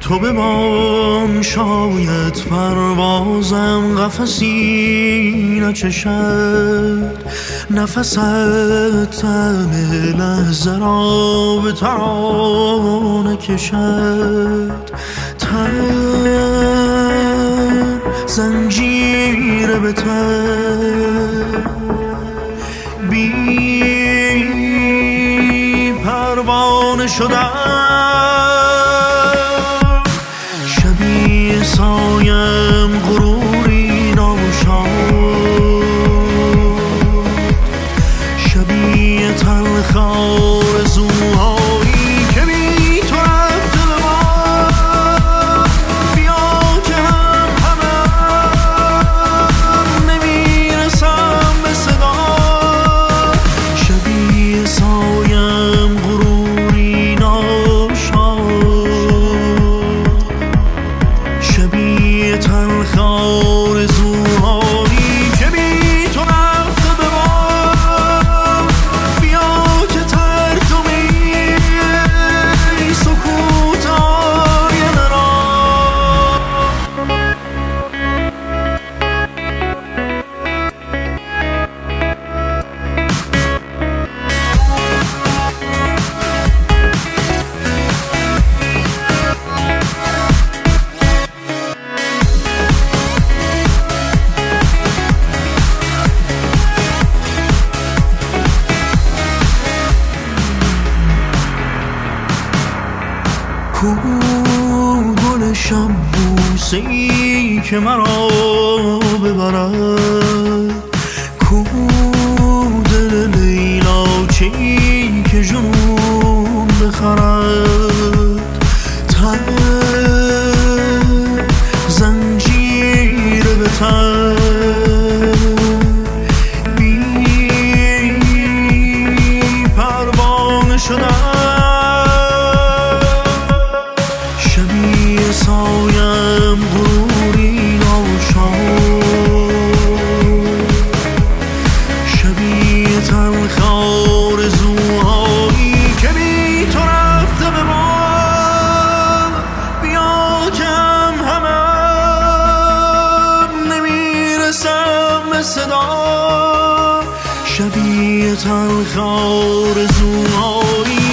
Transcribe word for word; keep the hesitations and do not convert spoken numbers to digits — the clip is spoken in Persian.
تو بمان شاید پروازم قفسی نچشد، نفست طعم لحظه را به ترانه کشد. تن زنجیر به تن بی پروانه شدم، شبیه سایم غروری ناشاد، شبیه تلخ آرزوهایی که بی تو رفته به ما. بیا که هم همم نمیرسم به صدا، شبیه سایم غروری ناشاد، شبیه تلخ آرزوهایی که بی تو رفته به ما. بیا که ترجمه سکوت آینه را کو گل شب بوسه‌ای که مرا ببرد، کو دل لیلاچه‌ای که جنون بخرد. تن زنجیر به تن بی پروانه شدم، شبیه سایم غروری ناشاد، شبیه تلخ آرزوهایی که بی تو رفته به ما. بیا که هم همم نمیرسم به صدا، شبیه تلخ آرزوهایی